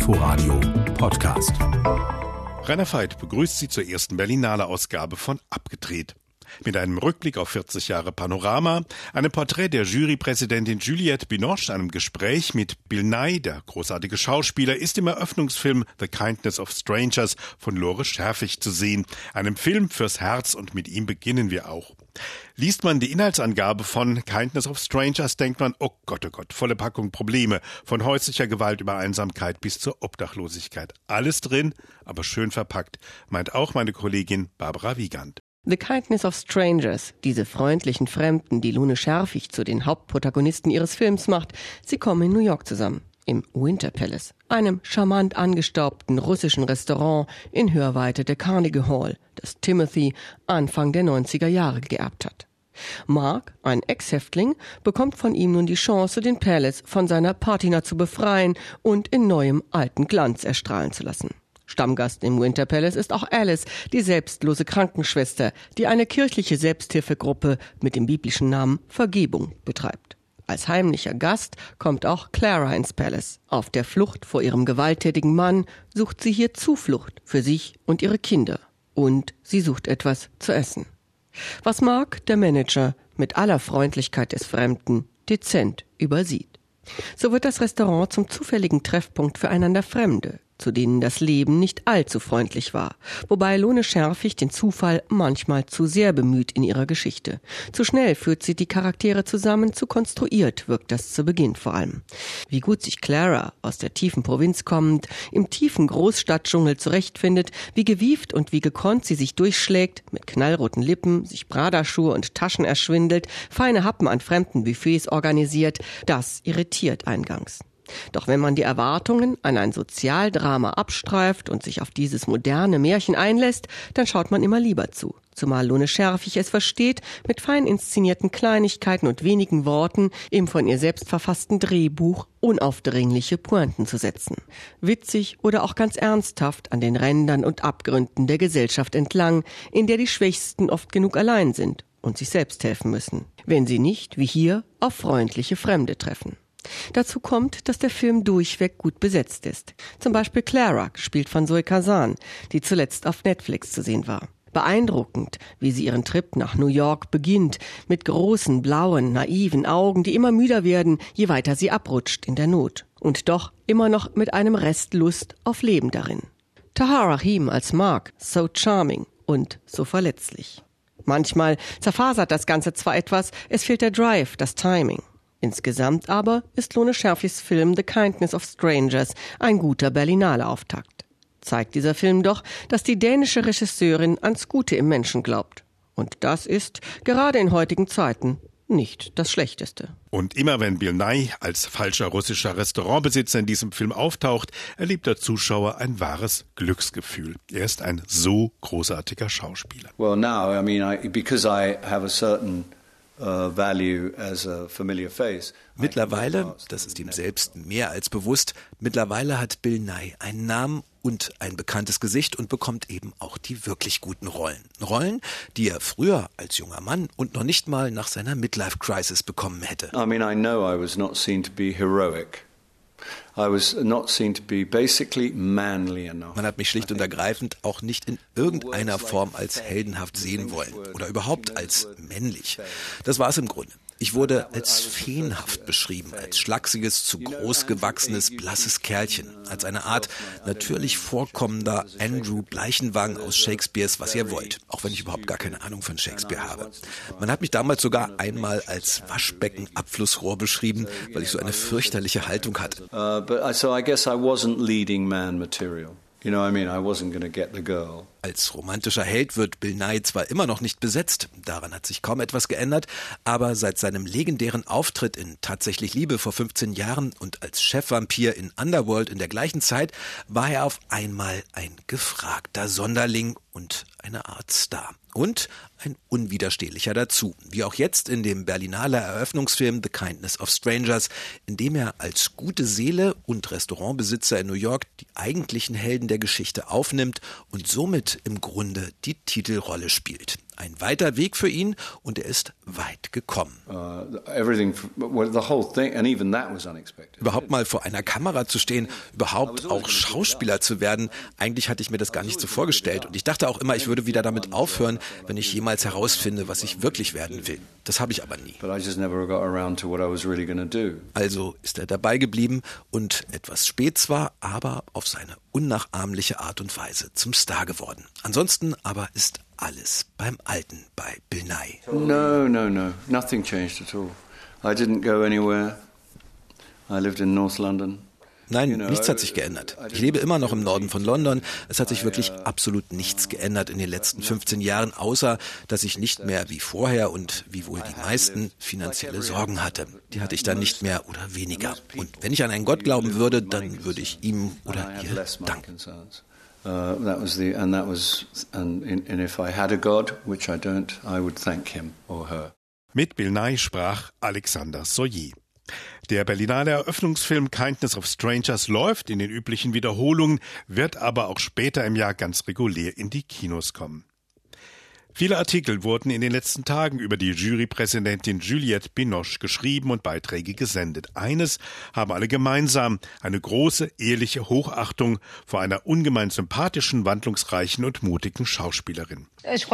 Inforadio Podcast. Rainer Veit begrüßt Sie zur ersten Berlinale Ausgabe von Abgedreht. Mit einem Rückblick auf 40 Jahre Panorama, einem Porträt der Jurypräsidentin Juliette Binoche, einem Gespräch mit Bill Nighy, der großartige Schauspieler, ist im Eröffnungsfilm The Kindness of Strangers von Lore Scherfig zu sehen. Einem Film fürs Herz, und mit ihm beginnen wir auch. Liest man die Inhaltsangabe von Kindness of Strangers, denkt man, oh Gott, volle Packung Probleme. Von häuslicher Gewalt über Einsamkeit bis zur Obdachlosigkeit. Alles drin, aber schön verpackt, meint auch meine Kollegin Barbara Wiegand. The Kindness of Strangers, diese freundlichen Fremden, die Lone Scherfig zu den Hauptprotagonisten ihres Films macht, sie kommen in New York zusammen. Im Winter Palace, einem charmant angestaubten russischen Restaurant in Hörweite der Carnegie Hall, das Timothy Anfang der 90er Jahre geerbt hat. Mark, ein Ex-Häftling, bekommt von ihm nun die Chance, den Palace von seiner Patina zu befreien und in neuem alten Glanz erstrahlen zu lassen. Stammgast im Winter Palace ist auch Alice, die selbstlose Krankenschwester, die eine kirchliche Selbsthilfegruppe mit dem biblischen Namen Vergebung betreibt. Als heimlicher Gast kommt auch Clara ins Palace. Auf der Flucht vor ihrem gewalttätigen Mann sucht sie hier Zuflucht für sich und ihre Kinder. Und sie sucht etwas zu essen. Was Mark, der Manager, mit aller Freundlichkeit des Fremden dezent übersieht. So wird das Restaurant zum zufälligen Treffpunkt füreinander Fremde, zu denen das Leben nicht allzu freundlich war, wobei Lone Scherfig den Zufall manchmal zu sehr bemüht in ihrer Geschichte. Zu schnell führt sie die Charaktere zusammen, zu konstruiert wirkt das zu Beginn vor allem. Wie gut sich Clara, aus der tiefen Provinz kommend, im tiefen Großstadtdschungel zurechtfindet, wie gewieft und wie gekonnt sie sich durchschlägt, mit knallroten Lippen, sich Prada-Schuhe und Taschen erschwindelt, feine Happen an fremden Buffets organisiert, das irritiert eingangs. Doch wenn man die Erwartungen an ein Sozialdrama abstreift und sich auf dieses moderne Märchen einlässt, dann schaut man immer lieber zu. Zumal Lone Scherfig es versteht, mit fein inszenierten Kleinigkeiten und wenigen Worten im von ihr selbst verfassten Drehbuch unaufdringliche Pointen zu setzen. Witzig oder auch ganz ernsthaft an den Rändern und Abgründen der Gesellschaft entlang, in der die Schwächsten oft genug allein sind und sich selbst helfen müssen, wenn sie nicht, wie hier, auf freundliche Fremde treffen. Dazu kommt, dass der Film durchweg gut besetzt ist. Zum Beispiel Clara, gespielt von Zoe Kazan, die zuletzt auf Netflix zu sehen war. Beeindruckend, wie sie ihren Trip nach New York beginnt, mit großen, blauen, naiven Augen, die immer müder werden, je weiter sie abrutscht in der Not. Und doch immer noch mit einem Rest Lust auf Leben darin. Tahar Rahim als Mark, so charming und so verletzlich. Manchmal zerfasert das Ganze zwar etwas, es fehlt der Drive, das Timing. Insgesamt aber ist Lone Scherfigs Film The Kindness of Strangers ein guter Berlinale Auftakt. Zeigt dieser Film doch, dass die dänische Regisseurin ans Gute im Menschen glaubt. Und das ist, gerade in heutigen Zeiten, nicht das Schlechteste. Und immer wenn Bill Nighy als falscher russischer Restaurantbesitzer in diesem Film auftaucht, erlebt der Zuschauer ein wahres Glücksgefühl. Er ist ein so großartiger Schauspieler. Well, now, because I have a certain value as a familiar face. Mittlerweile, das ist ihm selbst mehr als bewusst, mittlerweile hat Bill Nighy einen Namen und ein bekanntes Gesicht und bekommt eben auch die wirklich guten Rollen. Rollen, die er früher als junger Mann und noch nicht mal nach seiner Midlife-Crisis bekommen hätte. I know I was not seen to be heroic. I was not seen to be basically manly enough. Man hat mich schlicht und ergreifend auch nicht in irgendeiner Form als heldenhaft sehen wollen oder überhaupt als männlich. Das war es im Grunde. Ich wurde als feenhaft beschrieben, als schlachsiges, zu groß gewachsenes, blasses Kerlchen, als eine Art natürlich vorkommender Andrew Bleichenwagen aus Shakespeares Was ihr wollt, auch wenn ich überhaupt gar keine Ahnung von Shakespeare habe. Man hat mich damals sogar einmal als Waschbecken-Abflussrohr beschrieben, weil ich so eine fürchterliche Haltung hatte. So I guess I wasn't leading man material. I wasn't going to get the girl. Als romantischer Held wird Bill Nighy zwar immer noch nicht besetzt, daran hat sich kaum etwas geändert, aber seit seinem legendären Auftritt in Tatsächlich Liebe vor 15 Jahren und als Chefvampir in Underworld in der gleichen Zeit war er auf einmal ein gefragter Sonderling und eine Art Star. Und ein unwiderstehlicher dazu. Wie auch jetzt in dem Berlinale Eröffnungsfilm The Kindness of Strangers, in dem er als gute Seele und Restaurantbesitzer in New York die eigentlichen Helden der Geschichte aufnimmt und somit im Grunde die Titelrolle spielt. Ein weiter Weg für ihn und er ist weit gekommen. Überhaupt mal vor einer Kamera zu stehen, überhaupt auch Schauspieler zu werden, eigentlich hatte ich mir das gar nicht so vorgestellt. Und ich dachte auch immer, ich würde wieder damit aufhören, wenn ich jemals herausfinde, was ich wirklich werden will. Das habe ich aber nie. Also ist er dabei geblieben und etwas spät zwar, aber auf seine unnachahmliche Art und Weise zum Star geworden. Ansonsten aber ist alles beim Alten bei Bill Nighy. No. Nothing changed at all. I didn't go anywhere. I lived in North London. Nein, nichts hat sich geändert. Ich lebe immer noch im Norden von London. Es hat sich wirklich absolut nichts geändert in den letzten 15 Jahren, außer dass ich nicht mehr wie vorher und wie wohl die meisten finanzielle Sorgen hatte. Die hatte ich dann nicht mehr oder weniger. Und wenn ich an einen Gott glauben würde, dann würde ich ihm oder ihr danken. If I had a God, which I don't, I would thank him or her. Mit Bill Nighy sprach Alexander Soyer. Der Berlinale Eröffnungsfilm Kindness of Strangers läuft in den üblichen Wiederholungen, wird aber auch später im Jahr ganz regulär in die Kinos kommen. Viele Artikel wurden in den letzten Tagen über die Jurypräsidentin Juliette Binoche geschrieben und Beiträge gesendet. Eines haben alle gemeinsam: eine große, ehrliche Hochachtung vor einer ungemein sympathischen, wandlungsreichen und mutigen Schauspielerin. Ich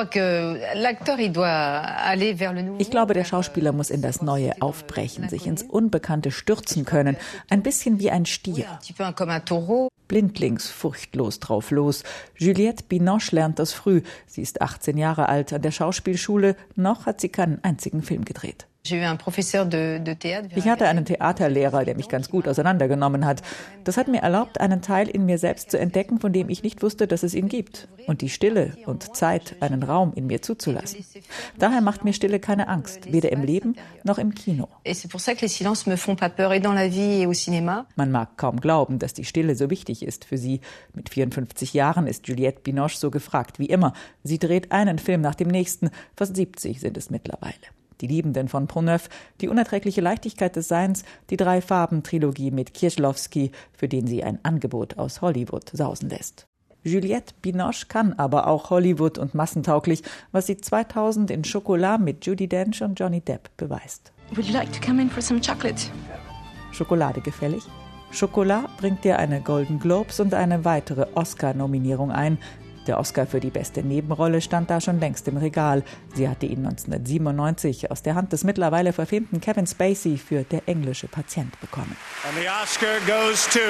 glaube, der Schauspieler muss in das Neue aufbrechen, sich ins Unbekannte stürzen können, ein bisschen wie ein Stier. Blindlings, furchtlos drauf los. Juliette Binoche lernt das früh. Sie ist 18 Jahre alt an der Schauspielschule. Noch hat sie keinen einzigen Film gedreht. Ich hatte einen Theaterlehrer, der mich ganz gut auseinandergenommen hat. Das hat mir erlaubt, einen Teil in mir selbst zu entdecken, von dem ich nicht wusste, dass es ihn gibt. Und die Stille und Zeit, einen Raum in mir zuzulassen. Daher macht mir Stille keine Angst, weder im Leben noch im Kino. Man mag kaum glauben, dass die Stille so wichtig ist für sie. Mit 54 Jahren ist Juliette Binoche so gefragt wie immer. Sie dreht einen Film nach dem nächsten, fast 70 sind es mittlerweile. Die Liebenden von Pont-Neuf, die unerträgliche Leichtigkeit des Seins, die Drei-Farben-Trilogie mit Kieślowski, für den sie ein Angebot aus Hollywood sausen lässt. Juliette Binoche kann aber auch Hollywood und massentauglich, was sie 2000 in Chocolat mit Judi Dench und Johnny Depp beweist. Would you like to come in for some chocolate? Schokolade gefällig? Chocolat bringt dir eine Golden Globes und eine weitere Oscar-Nominierung ein. Der Oscar für die beste Nebenrolle stand da schon längst im Regal. Sie hatte ihn 1997 aus der Hand des mittlerweile verfilmten Kevin Spacey für Der englische Patient bekommen. And the Oscar goes to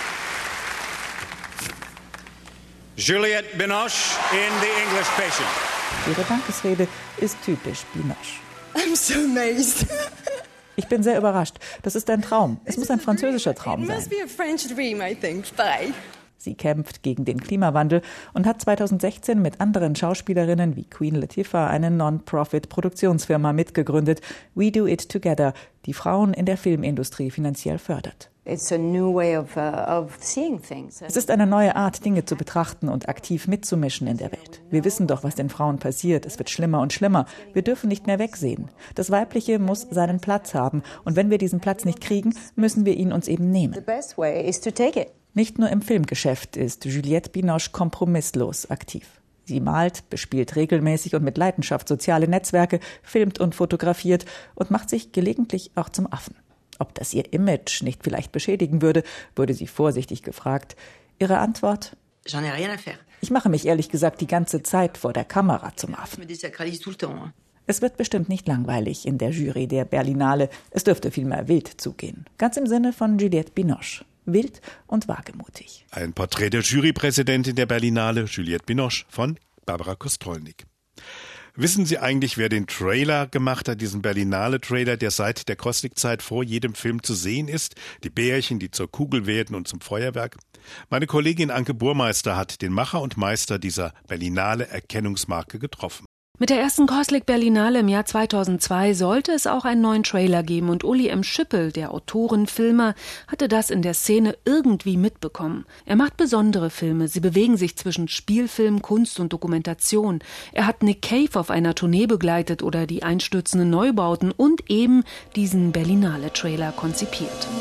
Juliette Binoche in The English Patient. Ihre Dankesrede ist typisch Binoche. I'm so amazed. Ich bin sehr überrascht. Das ist ein Traum. Es muss ein französischer Traum sein. It must be a French dream, I think. Bye. Sie kämpft gegen den Klimawandel und hat 2016 mit anderen Schauspielerinnen wie Queen Latifah eine Non-Profit-Produktionsfirma mitgegründet, We Do It Together, die Frauen in der Filmindustrie finanziell fördert. It's a new way of seeing things. Es ist eine neue Art, Dinge zu betrachten und aktiv mitzumischen in der Welt. Wir wissen doch, was den Frauen passiert. Es wird schlimmer und schlimmer. Wir dürfen nicht mehr wegsehen. Das Weibliche muss seinen Platz haben. Und wenn wir diesen Platz nicht kriegen, müssen wir ihn uns eben nehmen. The best way is to take it. Nicht nur im Filmgeschäft ist Juliette Binoche kompromisslos aktiv. Sie malt, bespielt regelmäßig und mit Leidenschaft soziale Netzwerke, filmt und fotografiert und macht sich gelegentlich auch zum Affen. Ob das ihr Image nicht vielleicht beschädigen würde, wurde sie vorsichtig gefragt. Ihre Antwort? J'en ai rien à faire. Ich mache mich ehrlich gesagt die ganze Zeit vor der Kamera zum Affen. Je me désacralise tout le temps. Es wird bestimmt nicht langweilig in der Jury der Berlinale. Es dürfte vielmehr wild zugehen. Ganz im Sinne von Juliette Binoche. Wild und wagemutig. Ein Porträt der Jurypräsidentin der Berlinale, Juliette Binoche, von Barbara Kostolnik. Wissen Sie eigentlich, wer den Trailer gemacht hat, diesen Berlinale-Trailer, der seit der Kostik-Zeit vor jedem Film zu sehen ist? Die Bärchen, die zur Kugel werden und zum Feuerwerk? Meine Kollegin Anke Burmeister hat den Macher und Meister dieser Berlinale-Erkennungsmarke getroffen. Mit der ersten Koslik Berlinale im Jahr 2002 sollte es auch einen neuen Trailer geben und Uli M. Schüppel, der Autorenfilmer, hatte das in der Szene irgendwie mitbekommen. Er macht besondere Filme, sie bewegen sich zwischen Spielfilm, Kunst und Dokumentation. Er hat Nick Cave auf einer Tournee begleitet oder die einstürzenden Neubauten und eben diesen Berlinale-Trailer konzipiert.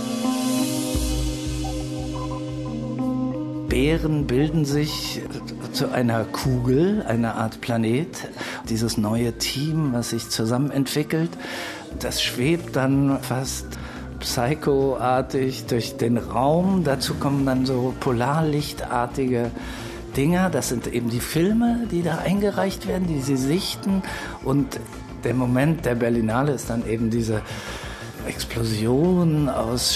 Beeren bilden sich zu einer Kugel, einer Art Planet. Dieses neue Team, was sich zusammen entwickelt, das schwebt dann fast psychoartig durch den Raum. Dazu kommen dann so polarlichtartige Dinger. Das sind eben die Filme, die da eingereicht werden, die sie sichten. Und der Moment der Berlinale ist dann eben diese Explosion aus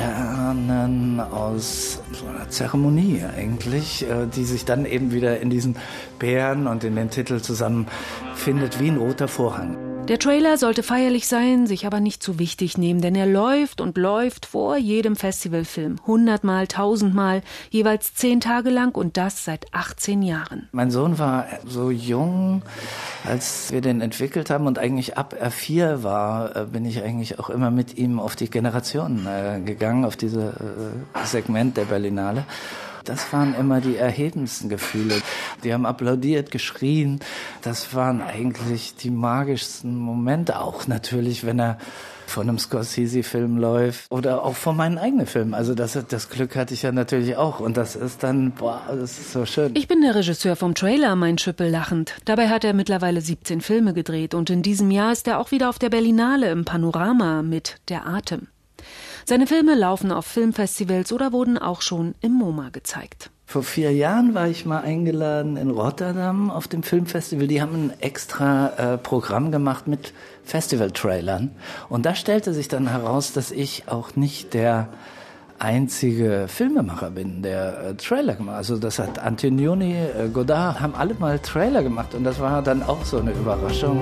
Sternen, aus so einer Zeremonie eigentlich, die sich dann eben wieder in diesen Bären und in den Titel zusammenfindet wie ein roter Vorhang. Der Trailer sollte feierlich sein, sich aber nicht zu wichtig nehmen, denn er läuft und läuft vor jedem Festivalfilm. 100-mal, 1000-mal, jeweils 10 Tage lang und das seit 18 Jahren. Mein Sohn war so jung, als wir den entwickelt haben und eigentlich ab er 4 war, bin ich eigentlich auch immer mit ihm auf die Generationen gegangen, auf dieses Segment der Berlinale. Das waren immer die erhebendsten Gefühle. Die haben applaudiert, geschrien. Das waren eigentlich die magischsten Momente. Auch natürlich, wenn er von einem Scorsese-Film läuft oder auch von meinen eigenen Filmen. Also das Glück hatte ich ja natürlich auch. Und das ist dann, das ist so schön. Ich bin der Regisseur vom Trailer, meint Schüppel lachend. Dabei hat er mittlerweile 17 Filme gedreht. Und in diesem Jahr ist er auch wieder auf der Berlinale im Panorama mit Der Atem. Seine Filme laufen auf Filmfestivals oder wurden auch schon im MoMA gezeigt. Vor 4 Jahren war ich mal eingeladen in Rotterdam auf dem Filmfestival. Die haben ein extra Programm gemacht mit Festival-Trailern. Und da stellte sich dann heraus, dass ich auch nicht der einzige Filmemacher bin, der Trailer gemacht hat. Also das hat Antonioni, Godard, haben alle mal Trailer gemacht. Und das war dann auch so eine Überraschung.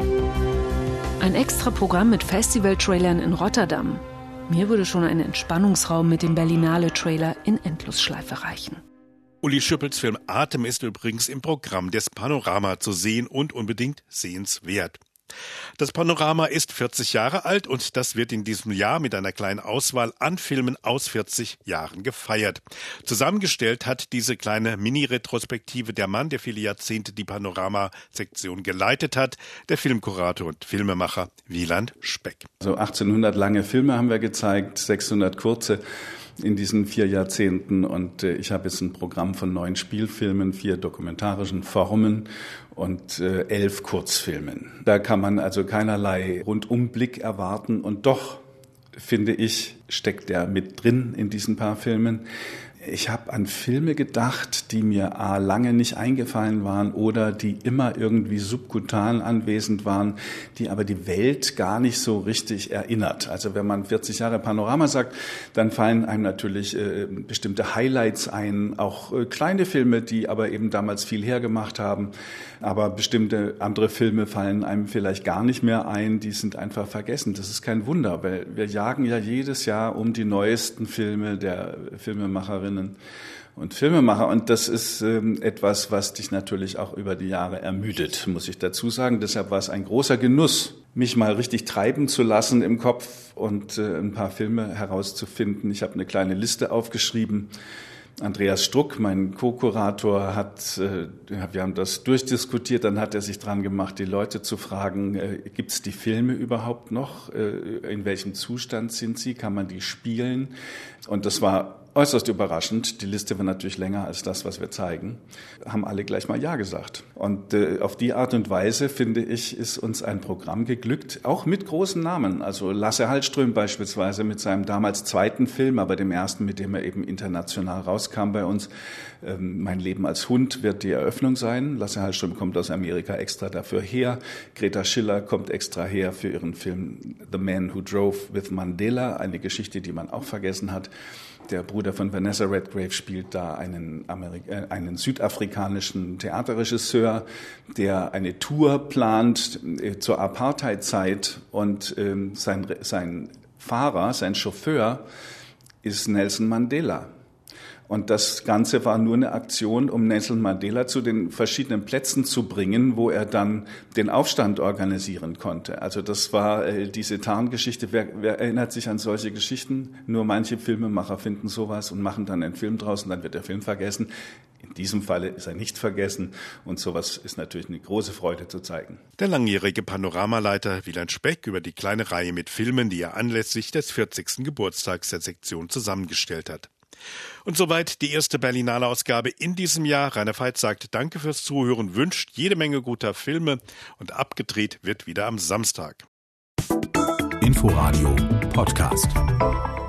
Ein extra Programm mit Festival-Trailern in Rotterdam. Mir würde schon ein Entspannungsraum mit dem Berlinale-Trailer in Endlosschleife reichen. Uli Schüppels Film Atem ist übrigens im Programm des Panorama zu sehen und unbedingt sehenswert. Das Panorama ist 40 Jahre alt und das wird in diesem Jahr mit einer kleinen Auswahl an Filmen aus 40 Jahren gefeiert. Zusammengestellt hat diese kleine Mini-Retrospektive der Mann, der viele Jahrzehnte die Panorama-Sektion geleitet hat, der Filmkurator und Filmemacher Wieland Speck. Also 1800 lange Filme haben wir gezeigt, 600 kurze in diesen 4 Jahrzehnten und ich habe jetzt ein Programm von 9 Spielfilmen, 4 dokumentarischen Formen und 11 Kurzfilmen. Da kann man also keinerlei Rundumblick erwarten und doch, finde ich, steckt der mit drin in diesen paar Filmen. Ich habe an Filme gedacht, die mir lange nicht eingefallen waren oder die immer irgendwie subkutan anwesend waren, die aber die Welt gar nicht so richtig erinnert. Also wenn man 40 Jahre Panorama sagt, dann fallen einem natürlich bestimmte Highlights ein, auch kleine Filme, die aber eben damals viel hergemacht haben. Aber bestimmte andere Filme fallen einem vielleicht gar nicht mehr ein, die sind einfach vergessen. Das ist kein Wunder, weil wir jagen ja jedes Jahr um die neuesten Filme der Filmemacherinnen und Filmemacher. Und das ist etwas, was dich natürlich auch über die Jahre ermüdet, muss ich dazu sagen. Deshalb war es ein großer Genuss, mich mal richtig treiben zu lassen im Kopf und ein paar Filme herauszufinden. Ich habe eine kleine Liste aufgeschrieben. Andreas Struck, mein Co-Kurator, wir haben das durchdiskutiert, dann hat er sich dran gemacht, die Leute zu fragen, gibt es die Filme überhaupt noch? In welchem Zustand sind sie? Kann man die spielen? Und das war äußerst überraschend. Die Liste war natürlich länger als das, was wir zeigen. Haben alle gleich mal Ja gesagt. Und auf die Art und Weise, finde ich, ist uns ein Programm geglückt, auch mit großen Namen. Also Lasse Hallström beispielsweise mit seinem damals 2. Film, aber dem ersten, mit dem er eben international rauskam bei uns. Mein Leben als Hund wird die Eröffnung sein. Lasse Hallström kommt aus Amerika extra dafür her. Greta Schiller kommt extra her für ihren Film The Man Who Drove with Mandela, eine Geschichte, die man auch vergessen hat. Der Bruder von Vanessa Redgrave spielt da einen südafrikanischen Theaterregisseur, der eine Tour plant zur Apartheid-Zeit und sein Fahrer, sein Chauffeur ist Nelson Mandela. Und das Ganze war nur eine Aktion, um Nelson Mandela zu den verschiedenen Plätzen zu bringen, wo er dann den Aufstand organisieren konnte. Also das war diese Tarngeschichte. Wer erinnert sich an solche Geschichten? Nur manche Filmemacher finden sowas und machen dann einen Film draus und dann wird der Film vergessen. In diesem Falle ist er nicht vergessen und sowas ist natürlich eine große Freude zu zeigen. Der langjährige Panoramaleiter Wieland Speck über die kleine Reihe mit Filmen, die er anlässlich des 40. Geburtstags der Sektion zusammengestellt hat. Und soweit die erste Berlinale Ausgabe in diesem Jahr. Rainer Veit sagt Danke fürs Zuhören, wünscht jede Menge guter Filme und abgedreht wird wieder am Samstag. Inforadio Podcast.